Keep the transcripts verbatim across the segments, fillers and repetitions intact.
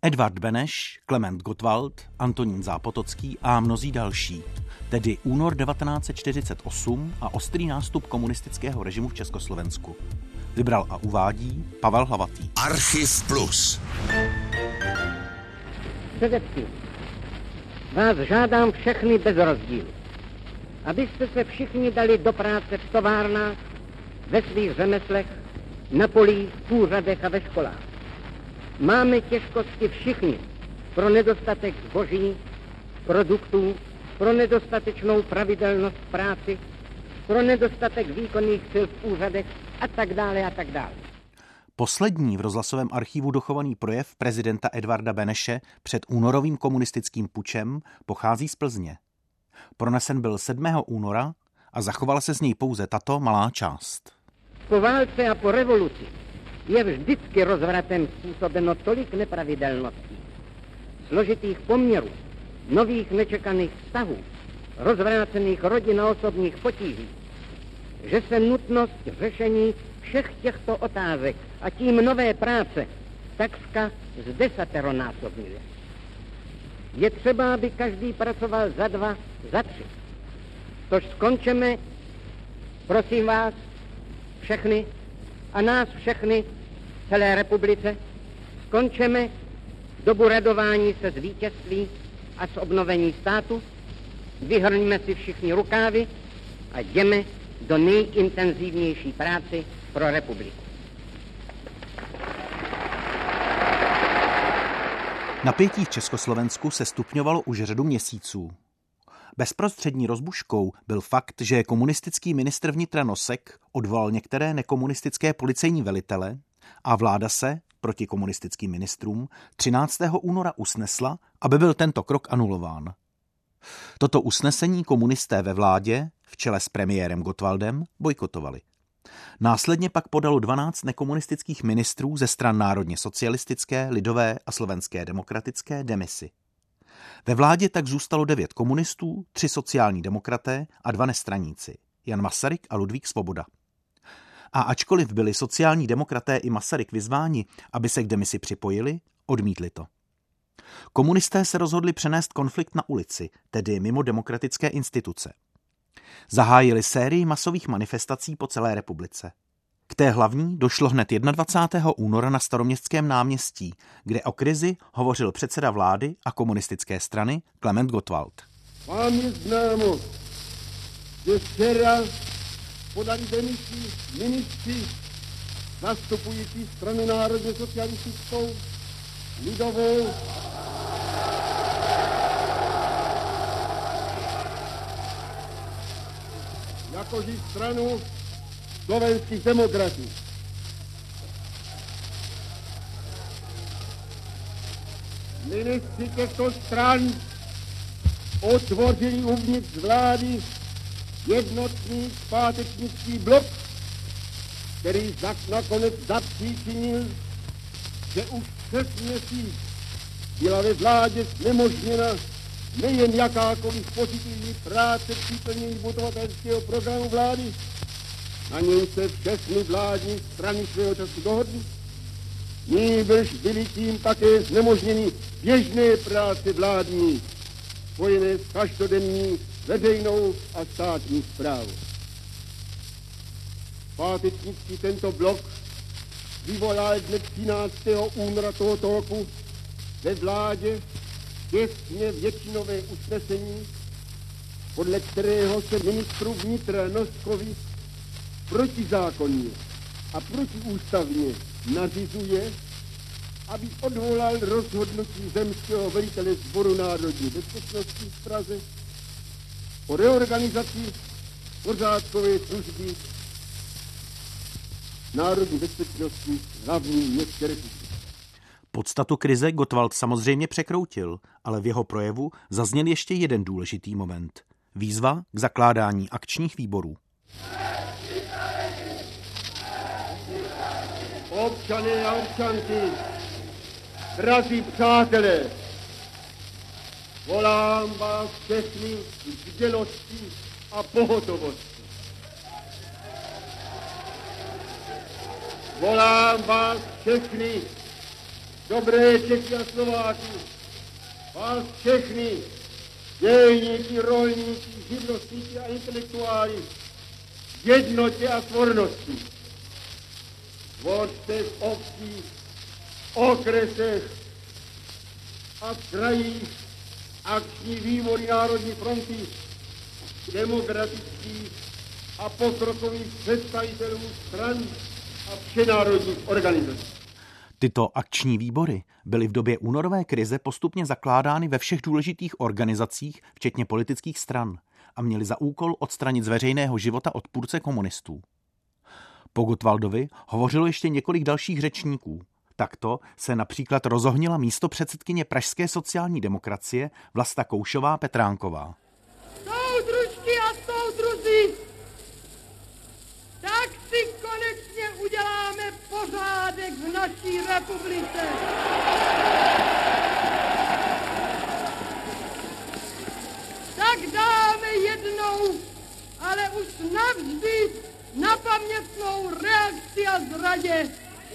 Edvard Beneš, Klement Gottwald, Antonín Zápotocký a mnozí další. Tedy únor devatenáct set čtyřicet osm a ostrý nástup komunistického režimu v Československu. Vybral a uvádí Pavel Hlavatý. Archiv Plus. Především vás žádám všechny bez rozdílu, abyste se všichni dali do práce v továrnách, ve svých řemeslech, na polích, v úřadech a ve školách. Máme těžkosti všichni pro nedostatek zboží, produktů, pro nedostatečnou pravidelnost v práci, pro nedostatek výkonných sil v úřadech a tak dále a tak dále. Poslední v rozhlasovém archivu dochovaný projev prezidenta Edvarda Beneše před únorovým komunistickým pučem pochází z Plzně. Pronesen byl sedmého února a zachovala se z něj pouze tato malá část. Po válce a po revoluci je vždycky rozvratem způsobeno tolik nepravidelností, složitých poměrů, nových nečekaných vztahů, rozvrácených rodin a osobních potíží, že se nutnost řešení všech těchto otázek a tím nové práce takřka zdesateronásobňuje. Je třeba, aby každý pracoval za dva, za tři. Tož skončeme, prosím vás, všechny a nás všechny, celé republice, skončeme dobu radování se z vítězství a z obnovení státu, vyhrňme si všichni rukávy a jdeme do nejintenzivnější práce pro republiku. Napětí v Československu se stupňovalo už řadu měsíců. Bezprostřední rozbuškou byl fakt, že komunistický ministr vnitra Nosek odvolal některé nekomunistické policejní velitele a vláda se proti komunistickým ministrům třináctého února usnesla, aby byl tento krok anulován. Toto usnesení komunisté ve vládě, v čele s premiérem Gottwaldem, bojkotovali. Následně pak podalo dvanáct nekomunistických ministrů ze stran národně socialistické, lidové a slovenské demokratické demisi. Ve vládě tak zůstalo devět komunistů, tři sociální demokraté a dva nestraníci, Jan Masaryk a Ludvík Svoboda. A ačkoliv byli sociální demokraté i Masaryk vyzváni, aby se k demisi připojili, odmítli to. Komunisté se rozhodli přenést konflikt na ulici, tedy mimo demokratické instituce. Zahájili sérii masových manifestací po celé republice. K té hlavní došlo hned dvacátého prvního února na Staroměstském náměstí, kde o krizi hovořil předseda vlády a komunistické strany Klement Gottwald. Vám je známo, že včera podali demisi ministři zastupující stranu národně socialistickou, lidovou, jakož i stranu slovenských demokratů. Ministři těchto stran otvořili uvnitř vlády jednotný zpátečnický blok, který nakonec zapříčinil, že už přes měsíc byla ve vládě znemožněna nejen jakákoliv pozitivní práce při plnění budovatelského programu vlády, na něj se všechny vládní strany svého času dohodly, nýbrž byly tím také znemožněny běžné práce vládní, spojené s každodenní veřejnou a státní správou. Pátečnický tento blok vyvolal dne třináctého února tohoto roku ve vládě těsně většinové usnesení, podle kterého se ministru vnitra Noskovi protizákonně a protiústavně nařizuje, aby odvolal rozhodnutí zemského velitele Sboru národní bezpečnosti v Praze o reorganizaci pořádkové služby národní bezpečnosti v hlavním městě republiky. Podstatu krize Gottwald samozřejmě překroutil, ale v jeho projevu zazněl ještě jeden důležitý moment. Výzva k zakládání akčních výborů. Občané a občanky, drazí přátelé, volám vás všechny k bdělosti a pohotovosti. Volám vás všechny dobré Čechy a Slováky, vás všechny, dělníky, rolníky, živnostníky a intelektuály, v jednotě a svornosti. Tvořte v obcích, okresech a v krajích akční výbory Národní fronty demokratických a pokrokových představitelů stran a všenárodních organizací. Tyto akční výbory byly v době únorové krize postupně zakládány ve všech důležitých organizacích, včetně politických stran, a měly za úkol odstranit z veřejného života odpůrce komunistů. Po Gottwaldovi hovořilo ještě několik dalších řečníků. Takto se například rozohnila místopředsedkyně pražské sociální demokracie Vlasta Koušová-Petránková. Soudružky a soudruzi, tak si konečně uděláme pořádek v naší republice. Tak dáme jednou, ale už navždy na pamětnou reakci a zradě.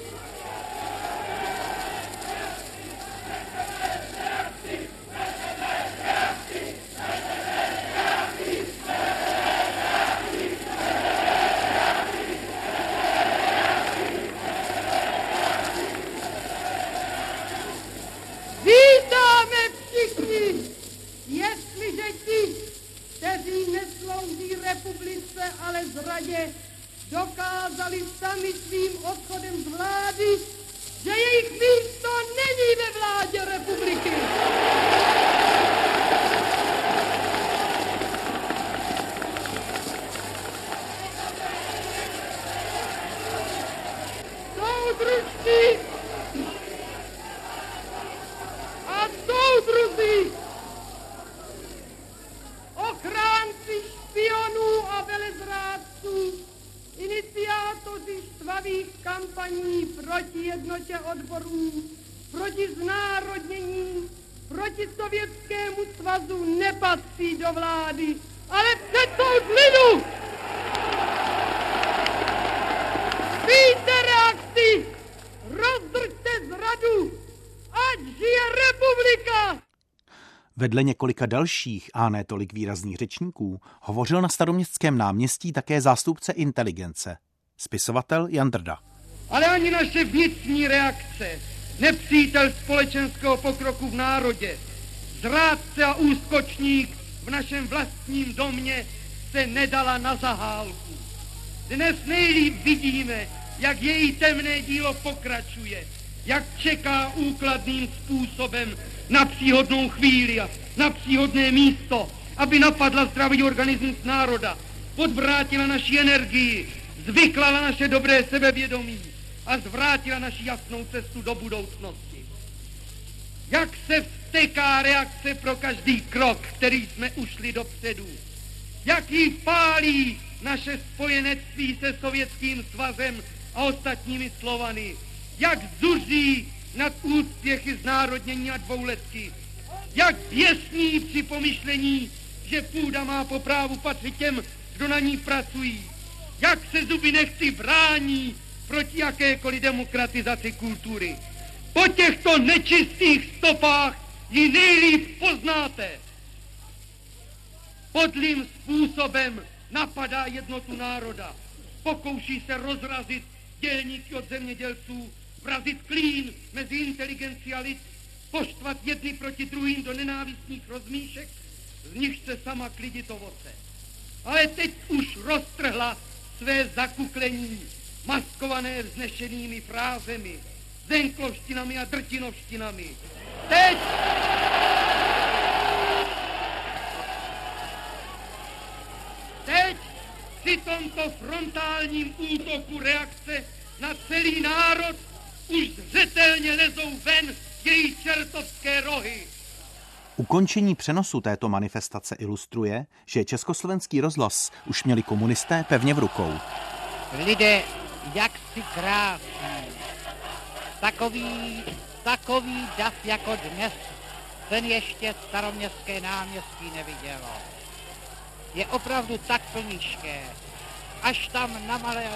Vítáme všichni, jestliže ti, kteří neslouží republice, ale zradě, dokázali sami svým odchodem z vlády, že jejich místo není ve vládě republiky. Soudružci a soudruzi, ochránci špionů a velezrádců, iniciátoři štvavých kampaní proti jednotě odborů, proti znárodnění, proti Sovětskému svazu nepatří do vlády, ale před soud lidu. Víte reakci, rozdrťte zradu, ať žije republika! Vedle několika dalších a ne tolik výrazných řečníků hovořil na Staroměstském náměstí také zástupce inteligence, spisovatel Jan Drda. Ale ani naše vnitřní reakce, nepřítel společenského pokroku v národě, zrádce a úskočník v našem vlastním domě se nedala na zahálku. Dnes nejlíp vidíme, jak její temné dílo pokračuje, jak čeká úkladným způsobem na příhodnou chvíli a na příhodné místo, aby napadla zdravý organismus národa, podvrátila naši energii, zvyklala naše dobré sebevědomí a zvrátila naši jasnou cestu do budoucnosti. Jak se vzteká reakce pro každý krok, který jsme ušli dopředu. Jak jí pálí naše spojenectví se Sovětským svazem a ostatními Slovany. Jak zuří nad úspěchy znárodnění a dvouletky. Jak běsní při pomyšlení, že půda má po právu patřit těm, kdo na ní pracují. Jak se zuby nechty brání proti jakékoliv demokratizaci kultury. Po těchto nečistých stopách ji nejlíp poznáte. Podlým způsobem napadá jednotu národa. Pokouší se rozrazit dělníky od zemědělců, vrazit klín mezi inteligenci a lid, poštvat jedny proti druhým do nenávistných rozmíšek, z nich se sama klidit ovoce. Ale teď už roztrhla své zakuklení, maskované vznešenými frázemi, zenklovštinami a drtinovštinami. Teď... Teď při tomto frontálním útoku reakce na celý národ už zřetelně lezou ven její čertovské rohy. Ukončení přenosu této manifestace ilustruje, že Československý rozhlas už měli komunisté pevně v rukou. Lidé, jak si krásný. Takový, takový dav jako dnes, ten ještě Staroměstské náměstí nevidělo. Je opravdu tak plnišké, až tam na malé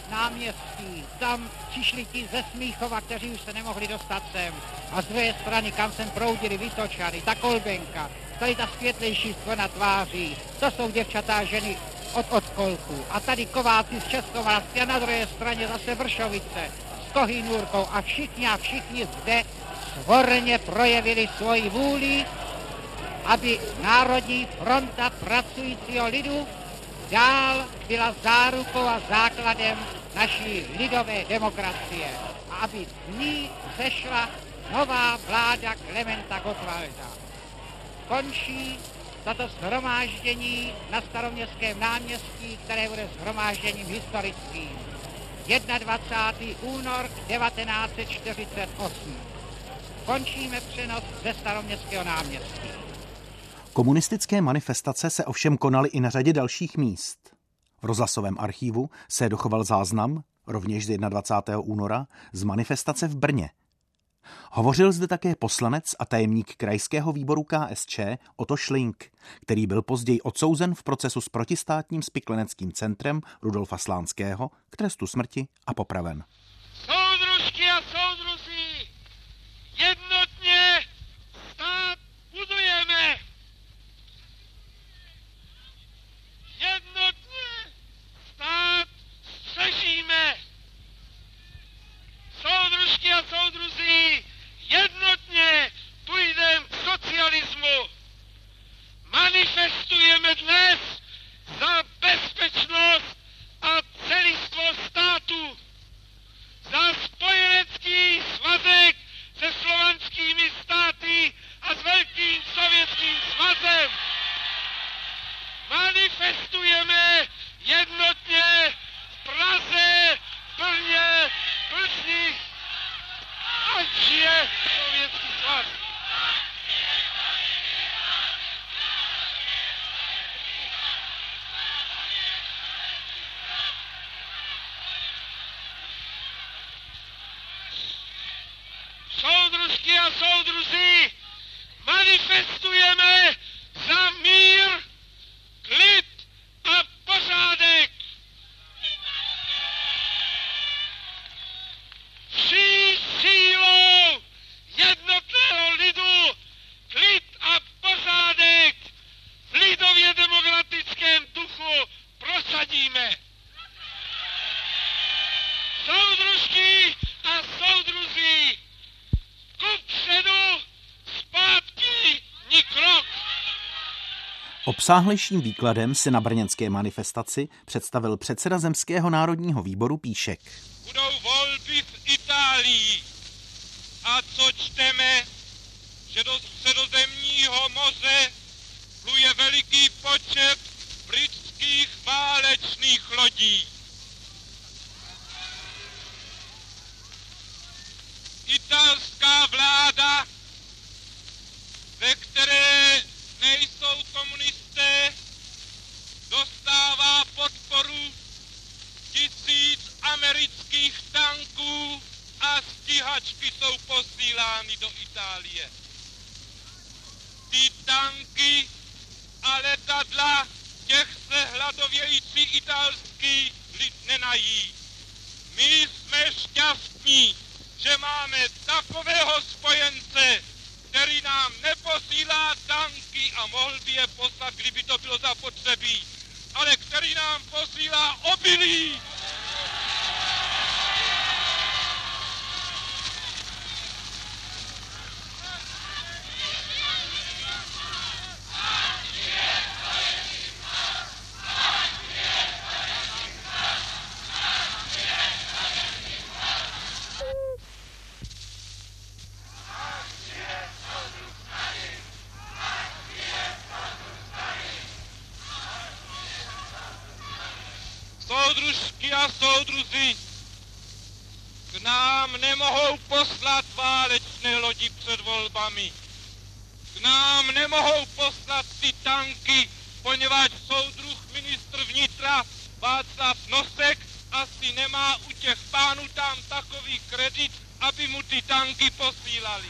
náměstí. Tam přišli ti ze Smíchova, kteří už se nemohli dostat sem. A z druhé strany, kam sem proudili Vytočany, ta Kolbenka, tady ta světlejší strana tváří. To jsou děvčatá ženy od odkolku. A tady kováci z Českomoravské a na druhé straně zase Vršovice s Kohínůrkou a všichni a všichni zde svorně projevili svoji vůli, aby Národní fronta pracujícího lidu dál byla zárukou a základem naší lidové demokracie a aby z ní zešla nová vláda Klementa Gottwalda. Končí toto shromáždění na Staroměstském náměstí, které bude shromážděním historickým. dvacátého prvního února devatenáct set čtyřicet osm. Končíme přenos ze Staroměstského náměstí. Komunistické manifestace se ovšem konaly i na řadě dalších míst. V rozhlasovém archívu se dochoval záznam, rovněž z dvacátého prvního února, z manifestace v Brně. Hovořil zde také poslanec a tajemník krajského výboru K S Č Otto Šlink, který byl později odsouzen v procesu s protistátním spikleneckým centrem Rudolfa Slánského k trestu smrti a popraven. Soudružky a soudruzi, jednotně stát budujeme. Jednotně stát střežíme. Soudružky a soudruzi, jednotně půjdeme k socialismu. Manifestujeme dnes za bezpečnost a celistvost státu, za spojenecký svazek se slovanskými státy a s Velkým sovětským svazem. Manifestujeme jednotně v Praze, Brně, Plzni, ať žije Sovětský svaz. Soudružky a soudruzi, manifestujeme za mír, klid a pořádek. Vší sílou jednotného lidu klid a pořádek v lidově demokratickém duchu prosadíme. Soudružky a soudruzi, kupředu, zpátky, ni krok. Obsáhlejším výkladem si na brněnské manifestaci představil předseda Zemského národního výboru Píšek. Budou volby v Itálii. A co čteme, že do Středozemního moře pluje veliký počet britských válečných lodí. Italská vláda, ve které nejsou komunisté, dostává podporu tisíc amerických tanků a stíhačky jsou posílány do Itálie. Ty tanky a letadla, těch se hladovějící italský lid nenají. My jsme šťastní, že máme takového spojence, který nám neposílá tanky a mohl by je poslat, kdyby to bylo zapotřebí, ale který nám posílá obilí. Soudružky a soudruzi, k nám nemohou poslat válečné lodi před volbami. K nám nemohou poslat ty tanky, poněvadž soudruh ministr vnitra Václav Nosek asi nemá u těch pánů tam takový kredit, aby mu ty tanky posílali.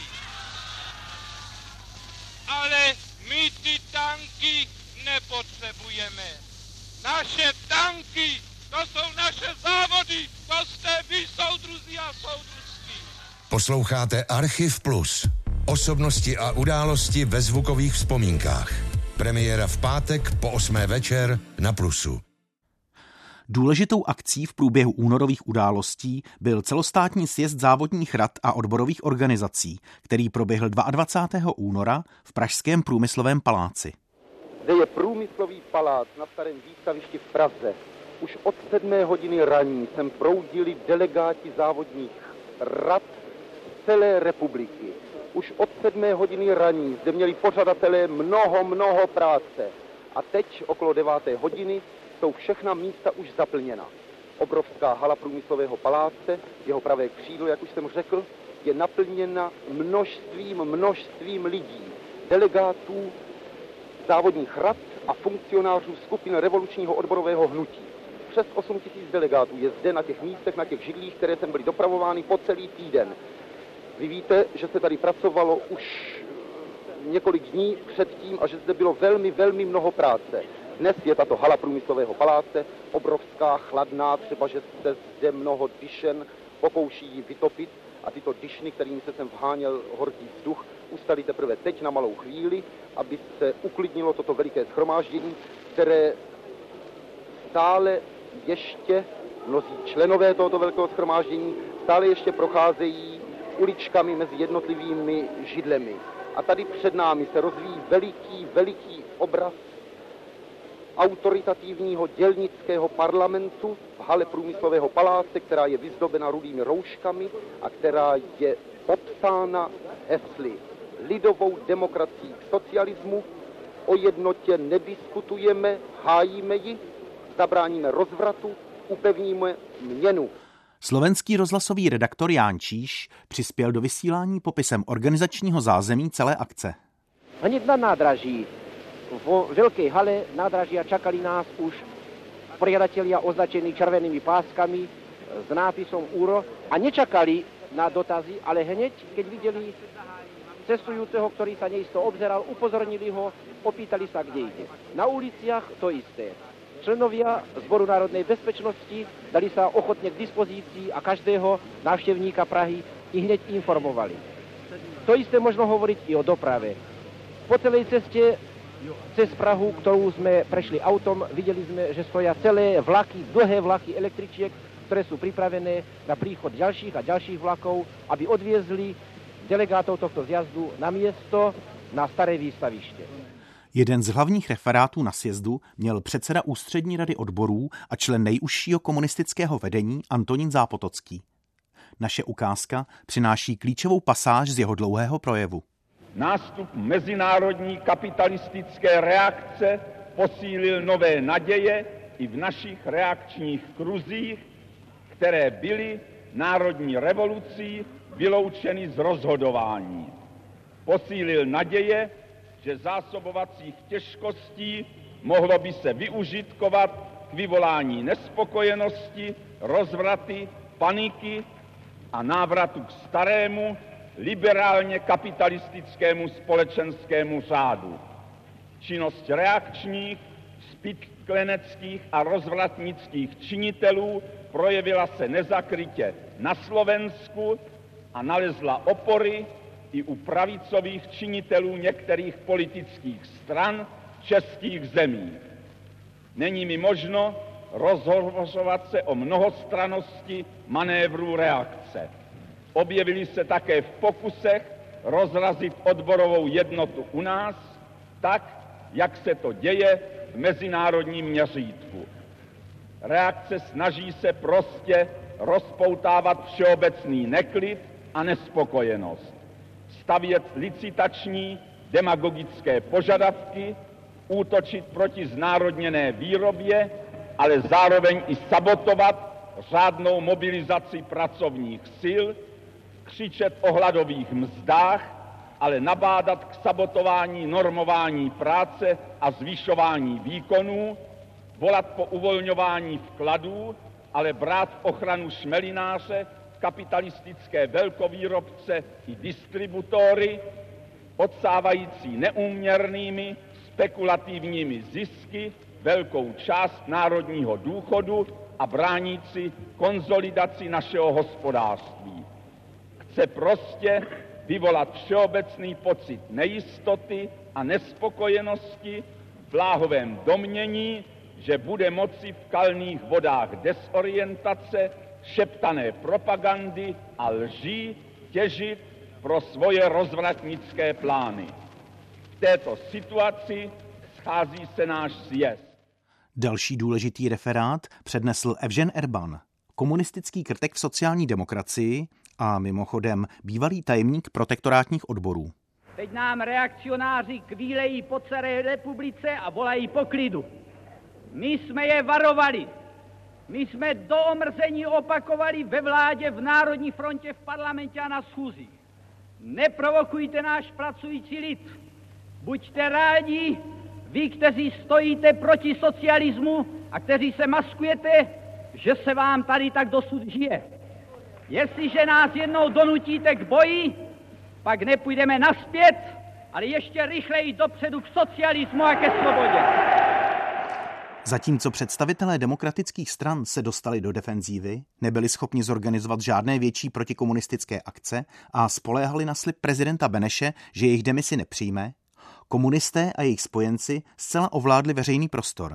Ale my ty tanky nepotřebujeme. Naše tanky To jsou naše závody, to jste vy, soudruzi a soudružky. Posloucháte Archiv Plus. Osobnosti a události ve zvukových vzpomínkách. Premiéra v pátek po osmé večer na Plusu. Důležitou akcí v průběhu únorových událostí byl celostátní sjezd závodních rad a odborových organizací, který proběhl dvacátého druhého února v pražském Průmyslovém paláci. Zde je Průmyslový palác na Starém výstavišti v Praze. Už od sedmé hodiny raní sem proudili delegáti závodních rad z celé republiky. Už od sedmé hodiny raní zde měli pořadatelé mnoho, mnoho práce. A teď okolo deváté hodiny jsou všechna místa už zaplněna. Obrovská hala Průmyslového paláce, jeho pravé křídlo, jak už jsem řekl, je naplněna množstvím, množstvím lidí, delegátů závodních rad a funkcionářů skupin revolučního odborového hnutí. Přes osm tisíc delegátů je zde na těch místech, na těch židlích, které sem byly dopravovány po celý týden. Vy víte, že se tady pracovalo už několik dní předtím a že zde bylo velmi, velmi mnoho práce. Dnes je tato hala Průmyslového paláce obrovská, chladná, třeba že se zde mnoho dyšen pokouší ji vytopit a tyto dyšny, kterými se sem vháněl horký vzduch, ustaly teprve teď na malou chvíli, aby se uklidnilo toto veliké shromáždění, které stále ještě, mnozí členové tohoto velkého shromáždění, stále ještě procházejí uličkami mezi jednotlivými židlemi. A tady před námi se rozvíjí veliký, veliký obraz autoritativního dělnického parlamentu v hale Průmyslového paláce, která je vyzdobena rudými rouškami a která je popsána hesly lidovou demokracii k socialismu, o jednotě nediskutujeme, hájíme ji, zabráníme rozvratu, upevníme měnu. Slovenský rozhlasový redaktor Ján Číš přispěl do vysílání popisem organizačního zázemí celé akce. Hned na nádraží vo veľkej hale nádražia čakali nás už poriadatelia označení červenými páskami s nápisom úro a nečakali na dotazy, ale hneď, keď videli cestujúceho, ktorý sa neisto obzeral, upozornili ho, opýtali sa, kde ide. Na uliciach to isté. Členovia Zboru národnej bezpečnosti dali sa ochotne k dispozícii a každého návštevníka Prahy i hneď informovali. To isté možno hovoriť i o doprave. Po celej ceste cez Prahu, ktorú sme prešli autom, videli sme, že stoja celé vlaky, dlhé vlaky električiek, ktoré sú pripravené na príchod ďalších a ďalších vlakov, aby odviezli delegátov tohto zjazdu na miesto na Staré výstaviště. Jeden z hlavních referátů na sjezdu měl předseda Ústřední rady odborů a člen nejužšího komunistického vedení Antonín Zápotocký. Naše ukázka přináší klíčovou pasáž z jeho dlouhého projevu. Nástup mezinárodní kapitalistické reakce posílil nové naděje i v našich reakčních kruzích, které byly národní revolucí vyloučeny z rozhodování. Posílil naděje, že zásobovacích těžkostí mohlo by se využitkovat k vyvolání nespokojenosti, rozvraty, paniky a návratu k starému, liberálně kapitalistickému společenskému řádu. Činnost reakčních, spikleneckých a rozvratnických činitelů projevila se nezakrytě na Slovensku a nalezla opory i u pravicových činitelů některých politických stran českých zemí. Není mi možno rozhovořovat se o mnohostrannosti manévrů reakce. Objevili se také v pokusech rozrazit odborovou jednotu u nás, tak, jak se to děje v mezinárodním měřítku. Reakce snaží se prostě rozpoutávat všeobecný neklid a nespokojenost, stavět licitační demagogické požadavky, útočit proti znárodněné výrobě, ale zároveň i sabotovat řádnou mobilizaci pracovních sil, křičet o hladových mzdách, ale nabádat k sabotování normování práce a zvyšování výkonů, volat po uvolňování vkladů, ale brát v ochranu šmelináře, kapitalistické velkovýrobce i distributory, odsávající neúměrnými spekulativními zisky velkou část národního důchodu a bránící konzolidaci našeho hospodářství. Chce prostě vyvolat všeobecný pocit nejistoty a nespokojenosti v bláhovém domnění, že bude moci v kalných vodách desorientace, šeptané propagandy a lží těžit pro svoje rozvratnické plány. V této situaci schází se náš sjezd. Další důležitý referát přednesl Evžen Erban, komunistický krtek v sociální demokracii a mimochodem bývalý tajemník protektorátních odborů. Teď nám reakcionáři kvílejí po celé republice a volají po klidu. My jsme je varovali. My jsme do omrzení opakovali ve vládě, v Národní frontě, v parlamentě a na schůzích. Neprovokujte náš pracující lid. Buďte rádi, vy, kteří stojíte proti socialismu a kteří se maskujete, že se vám tady tak dosud žije. Jestliže nás jednou donutíte k boji, pak nepůjdeme naspět, ale ještě rychleji dopředu k socialismu a ke svobodě. Zatímco představitelé demokratických stran se dostali do defenzívy, nebyli schopni zorganizovat žádné větší protikomunistické akce a spoléhali na slib prezidenta Beneše, že jejich demisi nepřijme, komunisté a jejich spojenci zcela ovládli veřejný prostor.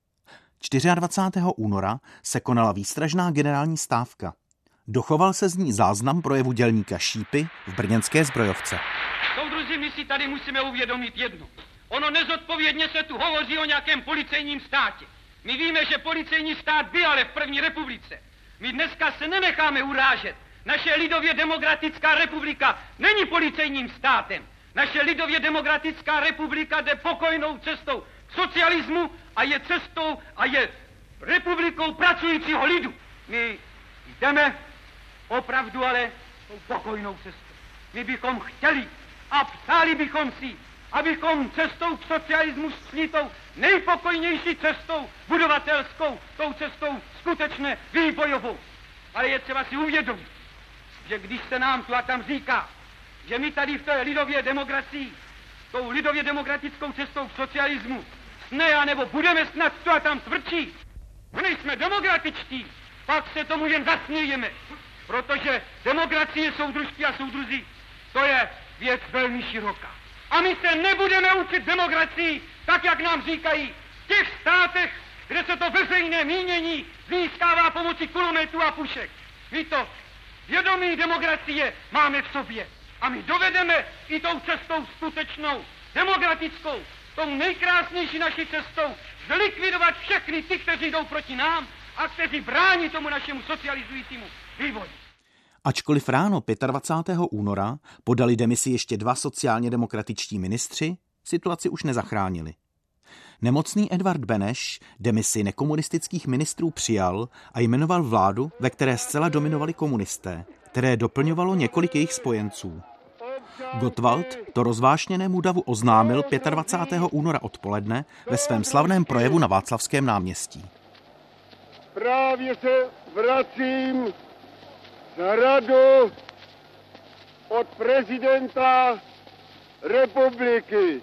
dvacátého čtvrtého února se konala výstražná generální stávka. Dochoval se z ní záznam projevu dělníka Šípy v brněnské zbrojovce. Soudruzi, my si tady musíme uvědomit jedno. Ono nezodpovědně se tu hovoří o nějakém policejním státě. My víme, že policejní stát byl ale v první republice. My dneska se nenecháme urážet. Naše lidově demokratická republika není policejním státem. Naše lidově demokratická republika jde pokojnou cestou k socialismu a je cestou a je republikou pracujícího lidu. My jdeme opravdu ale tou pokojnou cestou. My bychom chtěli a přáli bychom si, abychom cestou k socialismu šli tou nejpokojnější cestou budovatelskou, tou cestou skutečně vývojovou. Ale je třeba si uvědomit, že když se nám tu a tam říká, že my tady v té lidově demokracii, tou lidově demokratickou cestou k socialismu, ne, anebo budeme snad tu a tam tvrdší, my nejsme demokratičtí, pak se tomu jen zasmějeme, protože demokracie, soudružství a soudruzi, to je věc velmi široká. A my se nebudeme učit demokracii, tak jak nám říkají, v těch státech, kde se to veřejné mínění získává pomocí kulometů a pušek. My to vědomí demokracie máme v sobě. A my dovedeme i tou cestou skutečnou, demokratickou, tou nejkrásnější naší cestou zlikvidovat všechny ty, kteří jdou proti nám a kteří brání tomu našemu socializujícímu vývoji. Ačkoliv ráno dvacátého pátého února podali demisi ještě dva sociálně demokratičtí ministři, situaci už nezachránili. Nemocný Edvard Beneš demisi nekomunistických ministrů přijal a jmenoval vládu, ve které zcela dominovali komunisté, které doplňovalo několik jejich spojenců. Gottwald to rozvášněnému davu oznámil dvacátého pátého února odpoledne ve svém slavném projevu na Václavském náměstí. Právě se vracím za radu od prezidenta republiky.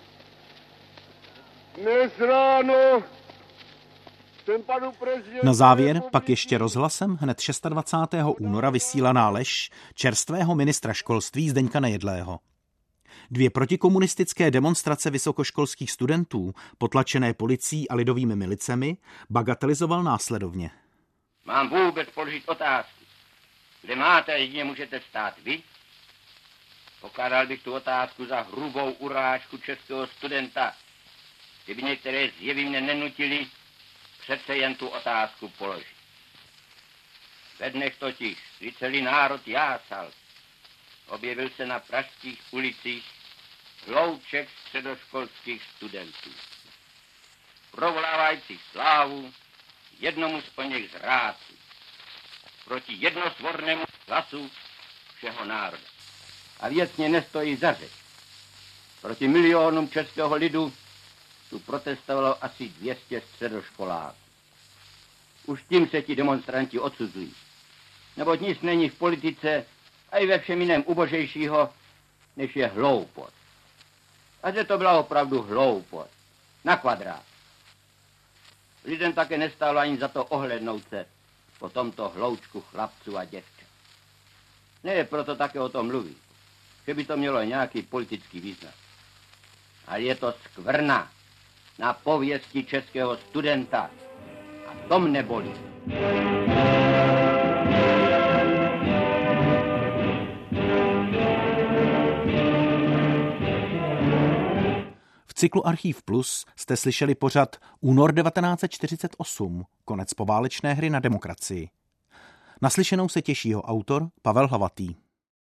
Dnes ráno jsem panu prezidentu... Na závěr pak ještě rozhlasem hned dvacátého šestého února vysílaná lež čerstvého ministra školství Zdeňka Nejedlého. Dvě protikomunistické demonstrace vysokoškolských studentů, potlačené policií a lidovými milicemi, bagatelizoval následovně. Mám vůbec položit otázku. Kde máte a jedině můžete stát vy? Pokládal bych tu otázku za hrubou urážku českého studenta. Kdyby některé zjevy mě nenutili, přece jen tu otázku položit. Ve dnech totiž, kdy celý národ jásal, objevil se na pražských ulicích hlouček středoškolských studentů, provolávajících slávu jednomu z oněch zrádců, proti jednosvornému hlasu všeho národa. A věcně nestojí za řeč. Proti milionům českého lidu tu protestovalo asi dvě stě středoškoláků. Už tím se ti demonstranti odsuzují. Neboť nic není v politice a i ve všem jiném ubožejšího, než je hloupost. A že to byla opravdu hloupost. Na kvadrát. Lidem také nestálo ani za to ohlednout se po tomto hloučku chlapců a děvčat. Ne, proto také o tom mluví, že by to mělo nějaký politický význam. Ale je to skvrna na pověsti českého studenta a to mne bolí. V cyklu Archiv Plus jste slyšeli pořad Únor devatenáct set čtyřicet osm, konec poválečné hry na demokracii. Naslyšenou se těší jeho autor Pavel Hlavatý.